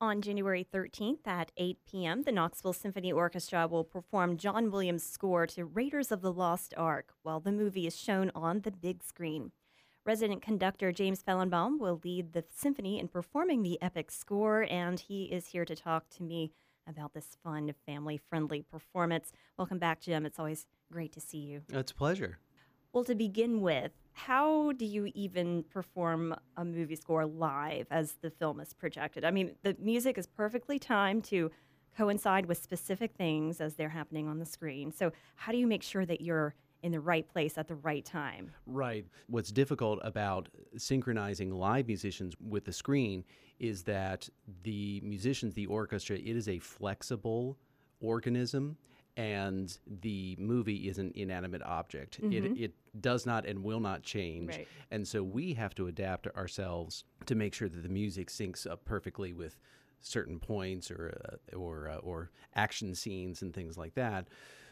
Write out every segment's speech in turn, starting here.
On January 13th at 8 p.m., the Knoxville Symphony Orchestra will perform John Williams' score to Raiders of the Lost Ark while the movie is shown on the big screen. Resident conductor James Fellenbaum will lead the symphony in performing the epic score, and he is here to talk to me about this fun, family-friendly performance. Welcome back, Jim. It's always great to see you. It's a pleasure. Well, to begin with, how do you even perform a movie score live as the film is projected? I mean, the music is perfectly timed to coincide with specific things as they're happening on the screen. So how do you make sure that you're in the right place at the right time? Right. What's difficult about synchronizing live musicians with the screen is that the musicians, the orchestra, it is a flexible organism, and the movie is an inanimate object. It does not and will not change. Right. And so we have to adapt ourselves to make sure that the music syncs up perfectly with certain points or action scenes and things like that.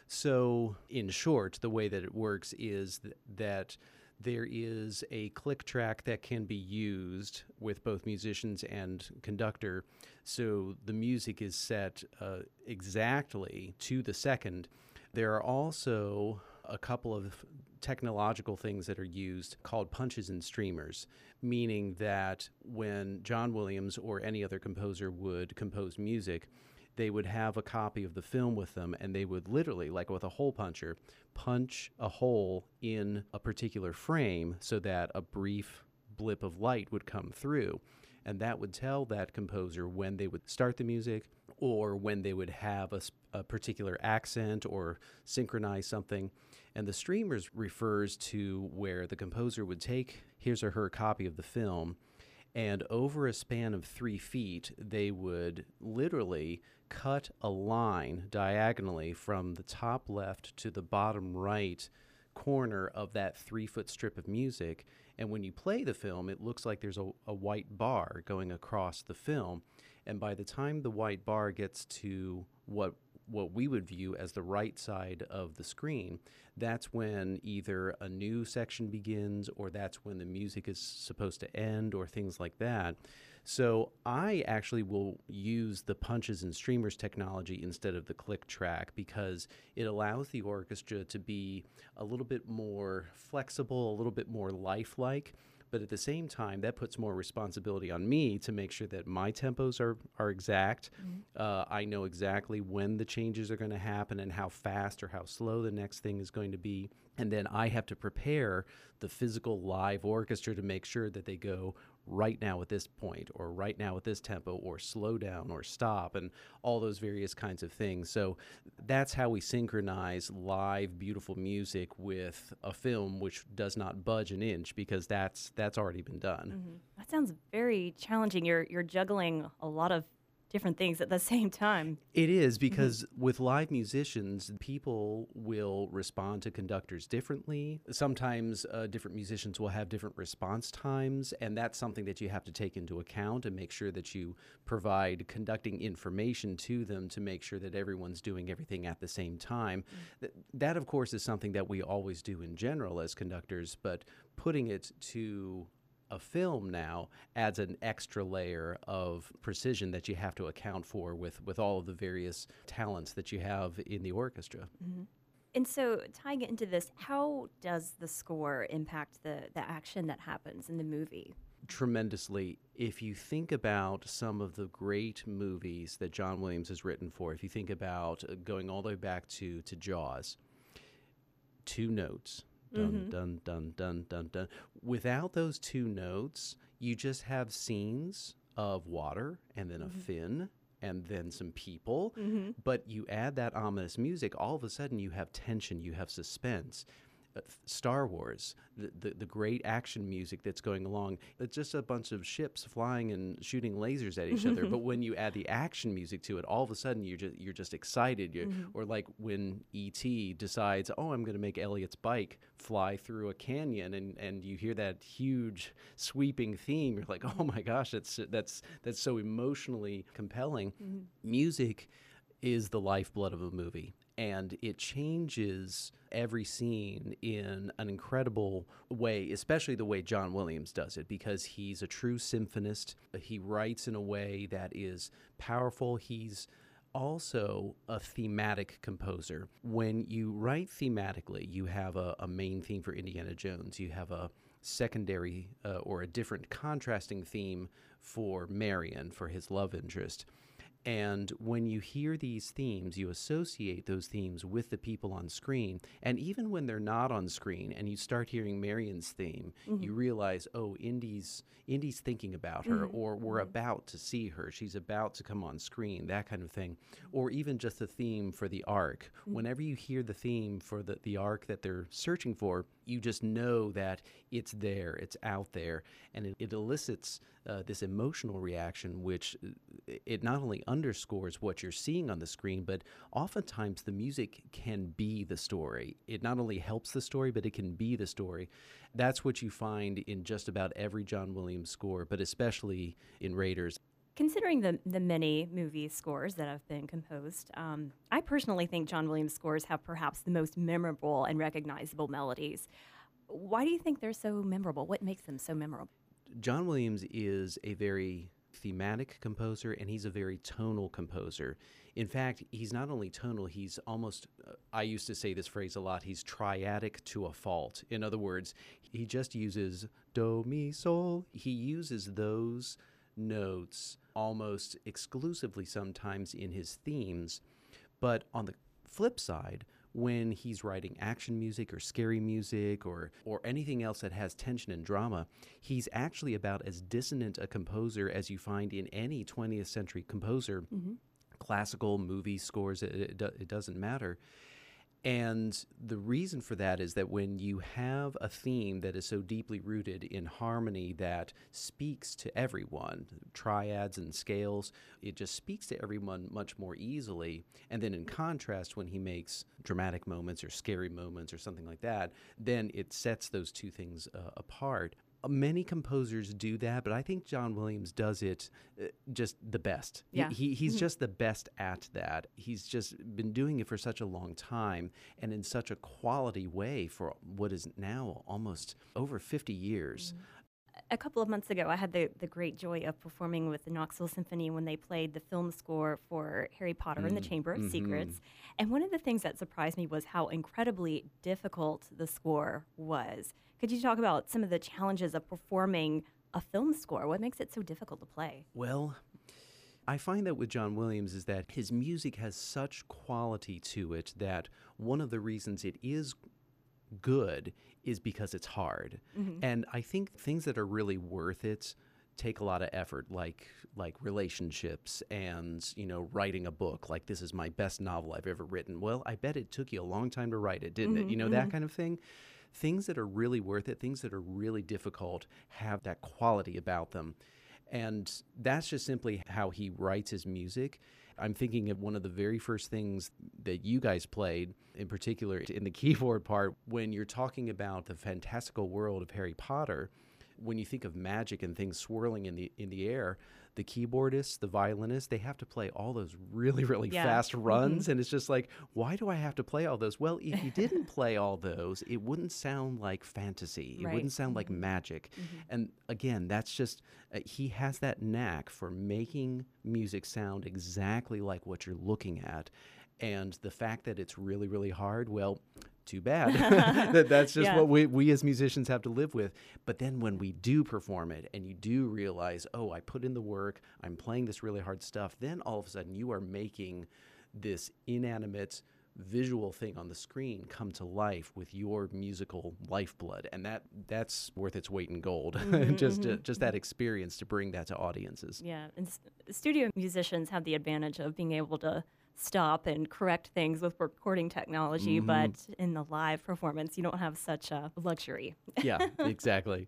So in short, the way that it works is that there is a click track that can be used with both musicians and conductor. So the music is set exactly to the second. There are also a couple of technological things that are used called punches and streamers, meaning that when John Williams or any other composer would compose music, they would have a copy of the film with them, and they would literally, like with a hole puncher, punch a hole in a particular frame so that a brief blip of light would come through. And that would tell that composer when they would start the music or when they would have a particular accent or synchronize something. And the streamers refers to where the composer would take his or her copy of the film, and over a span of 3 feet, they would literally cut a line diagonally from the top left to the bottom right corner of that 3-foot strip of music. And when you play the film, it looks like there's a white bar going across the film. And by the time the white bar gets to what we would view as the right side of the screen, that's when either a new section begins or that's when the music is supposed to end or things like that. So I actually will use the punches and streamers technology instead of the click track because it allows the orchestra to be a little bit more flexible, a little bit more lifelike. But at the same time, that puts more responsibility on me to make sure that my tempos are exact. I know exactly when the changes are going to happen and how fast or how slow the next thing is going to be. And then I have to prepare the physical live orchestra to make sure that they go right now at this point or right now at this tempo or slow down or stop and all those various kinds of things. So that's how we synchronize live, beautiful music with a film which does not budge an inch because that's already been done. That sounds very challenging. You're juggling a lot of different things at the same time. It is because with live musicians, people will respond to conductors differently. Sometimes different musicians will have different response times, and that's something that you have to take into account and make sure that you provide conducting information to them to make sure that everyone's doing everything at the same time. That, of course, is something that we always do in general as conductors, but putting it to a film now adds an extra layer of precision that you have to account for with all of the various talents that you have in the orchestra. And so tying it into this, how does the score impact the action that happens in the movie? Tremendously. If you think about some of the great movies that John Williams has written for, if you think about going all the way back to Jaws, 2 notes. Dun, dun, dun, dun, dun, dun. Without those 2 notes, you just have scenes of water and then a fin and then some people. But you add that ominous music, all of a sudden you have tension, you have suspense. Star Wars, the great action music that's going along. It's just a bunch of ships flying and shooting lasers at each other. But when you add the action music to it, all of a sudden you're just excited. Or like when E.T. decides, oh, I'm going to make Elliot's bike fly through a canyon, and you hear that huge sweeping theme. You're like, oh my gosh, that's so emotionally compelling. Music is the lifeblood of a movie. and it changes every scene in an incredible way, especially the way John Williams does it, because he's a true symphonist. He writes in a way that is powerful. He's also a thematic composer. When you write thematically, you have a main theme for Indiana Jones. You have a secondary or a different contrasting theme for Marion, for his love interest. And when you hear these themes, you associate those themes with the people on screen. And even when they're not on screen and you start hearing Marion's theme, you realize, oh, Indy's thinking about her, or we're about to see her. She's about to come on screen, that kind of thing. Or even just the theme for the arc. Whenever you hear the theme for the arc that they're searching for, you just know that it's there, it's out there, and it elicits this emotional reaction, which it not only underscores what you're seeing on the screen, but oftentimes the music can be the story. It not only helps the story, but it can be the story. That's what you find in just about every John Williams score, but especially in Raiders. Considering the many movie scores that have been composed, I personally think John Williams' scores have perhaps the most memorable and recognizable melodies. Why do you think they're so memorable? What makes them so memorable? John Williams is a very thematic composer, and he's a very tonal composer. In fact, he's not only tonal, he's almost, I used to say this phrase a lot, he's triadic to a fault. In other words, he just uses do, mi, sol. He uses those notes almost exclusively sometimes in his themes. But on the flip side, when he's writing action music or scary music or anything else that has tension and drama, he's actually about as dissonant a composer as you find in any 20th century composer. Classical, movie scores, it doesn't matter. And the reason for that is that when you have a theme that is so deeply rooted in harmony that speaks to everyone, triads and scales, it just speaks to everyone much more easily. And then in contrast, when he makes dramatic moments or scary moments or something like that, then it sets those two things apart. Many composers do that, but I think John Williams does it just the best. Yeah. He's just the best at that. He's just been doing it for such a long time and in such a quality way for what is now almost over 50 years. A couple of months ago, I had the great joy of performing with the Knoxville Symphony when they played the film score for Harry Potter and the Chamber of Secrets. And one of the things that surprised me was how incredibly difficult the score was. Could you talk about some of the challenges of performing a film score? What makes it so difficult to play? Well, I find that with John Williams is that his music has such quality to it that one of the reasons it is good is because it's hard. And I think things that are really worth it take a lot of effort, like relationships and, writing a book. Like, this is my best novel I've ever written. Well, I bet it took you a long time to write it, didn't it? That kind of thing. Things that are really worth it, things that are really difficult, have that quality about them. And that's just simply how he writes his music. I'm thinking of one of the very first things that you guys played, in particular in the keyboard part, when you're talking about the fantastical world of Harry Potter. When you think of magic and things swirling in the air, the keyboardists, the violinists, they have to play all those really, really fast runs. And it's just like, why do I have to play all those? Well, if you didn't play all those, it wouldn't sound like fantasy. It wouldn't sound like magic. And again, that's just, he has that knack for making music sound exactly like what you're looking at. And the fact that it's really, really hard, well, too bad. That's just what we as musicians have to live with. But then when we do perform it and you do realize, oh, I put in the work, I'm playing this really hard stuff, then all of a sudden you are making this inanimate visual thing on the screen come to life with your musical lifeblood. And that's worth its weight in gold. Just that experience to bring that to audiences. Yeah, and studio musicians have the advantage of being able to stop and correct things with recording technology, but in the live performance, you don't have such a luxury. Yeah, exactly.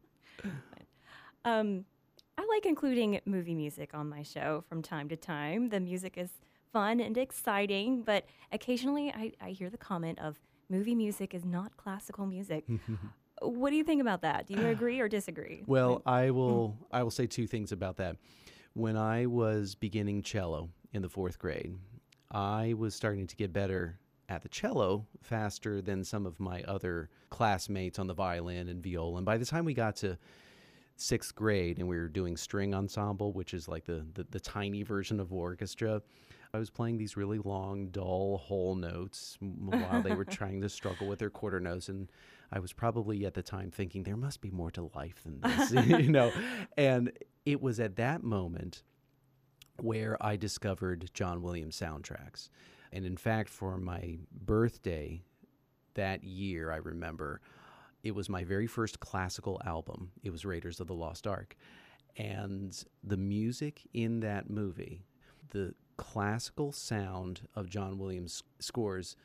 I like including movie music on my show from time to time. The music is fun and exciting, but occasionally I hear the comment of movie music is not classical music. What do you think about that? Do you agree or disagree? Well, I will say two things about that. When I was beginning cello in the 4th grade, I was starting to get better at the cello faster than some of my other classmates on the violin and viola. And by the time we got to sixth grade and we were doing string ensemble, which is like the tiny version of orchestra, I was playing these really long, dull whole notes while they were trying to struggle with their quarter notes. And I was probably at the time thinking, there must be more to life than this, And it was at that moment where I discovered John Williams soundtracks. And in fact, for my birthday that year, I remember, it was my very first classical album. It was Raiders of the Lost Ark. And the music in that movie, the classical sound of John Williams scores,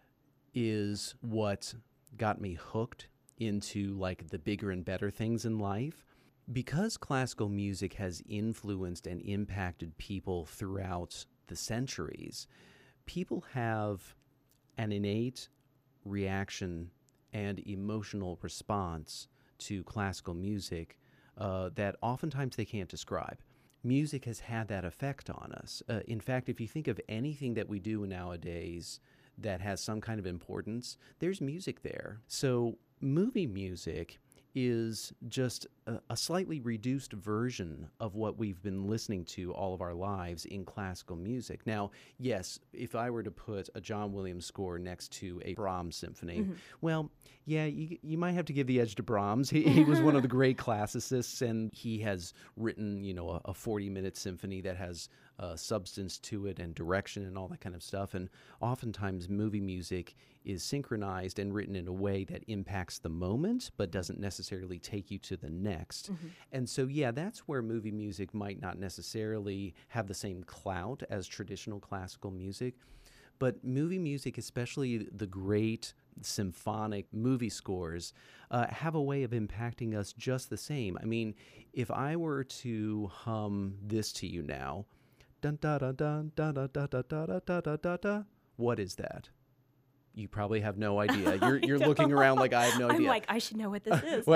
is what got me hooked into like the bigger and better things in life. Because classical music has influenced and impacted people throughout the centuries, people have an innate reaction and emotional response to classical music that oftentimes they can't describe. Music has had that effect on us. In fact, if you think of anything that we do nowadays that has some kind of importance, there's music there. So movie music is just a slightly reduced version of what we've been listening to all of our lives in classical music. Now, yes, if I were to put a John Williams score next to a Brahms symphony, well, yeah, you might have to give the edge to Brahms. He was one of the great classicists, and he has written, a 40-minute symphony that has substance to it and direction and all that kind of stuff. And oftentimes movie music is synchronized and written in a way that impacts the moment but doesn't necessarily take you to the next. And so, yeah, that's where movie music might not necessarily have the same clout as traditional classical music. But movie music, especially the great symphonic movie scores, have a way of impacting us just the same. I mean, if I were to hum this to you now, dun da da dun da da da da da da da da da, what is that? You probably have no idea. You're looking around like I have no idea. I'm like, I should know what this is.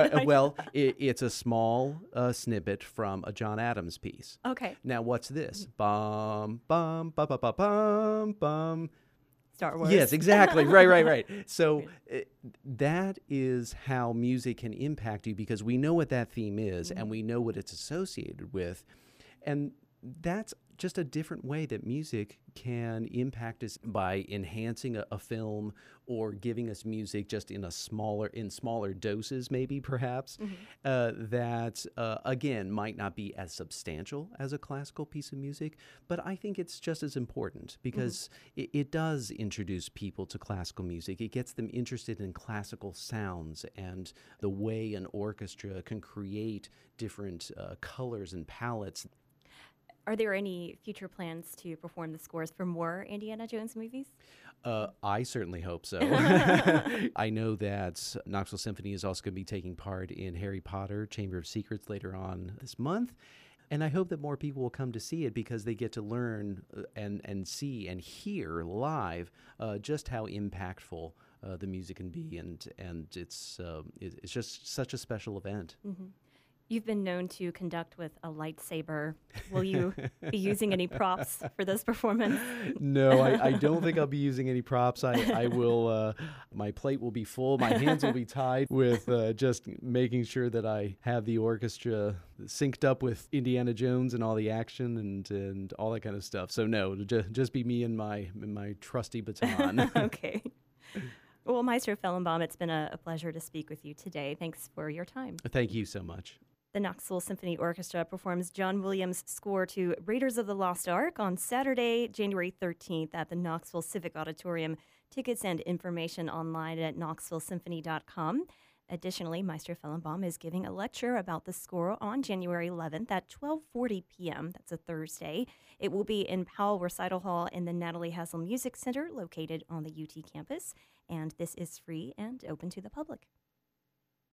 It's a small snippet from a John Adams piece. Okay. Now, what's this? Bum, bum, ba, ba, ba, bum, bum. Star Wars. Yes, exactly. Right. So that is how music can impact you, because we know what that theme is and we know what it's associated with. And that's just a different way that music can impact us, by enhancing a film or giving us music just in smaller doses, maybe perhaps, that again might not be as substantial as a classical piece of music, but I think it's just as important, because it does introduce people to classical music. It gets them interested in classical sounds and the way an orchestra can create different colors and palettes. Are there any future plans to perform the scores for more Indiana Jones movies? I certainly hope so. I know that Knoxville Symphony is also going to be taking part in Harry Potter Chamber of Secrets later on this month. And I hope that more people will come to see it, because they get to learn and see and hear live just how impactful the music can be. And it's just such a special event. You've been known to conduct with a lightsaber. Will you be using any props for this performance? No, I don't think I'll be using any props. I will. My plate will be full. My hands will be tied with just making sure that I have the orchestra synced up with Indiana Jones and all the action and all that kind of stuff. So no, just be me and my trusty baton. Okay. Well, Maestro Fellenbaum, it's been a pleasure to speak with you today. Thanks for your time. Thank you so much. The Knoxville Symphony Orchestra performs John Williams' score to Raiders of the Lost Ark on Saturday, January 13th at the Knoxville Civic Auditorium. Tickets and information online at knoxvillesymphony.com. Additionally, Maestro Fellenbaum is giving a lecture about the score on January 11th at 12:40 p.m. That's a Thursday. It will be in Powell Recital Hall in the Natalie Hassel Music Center, located on the UT campus. And this is free and open to the public.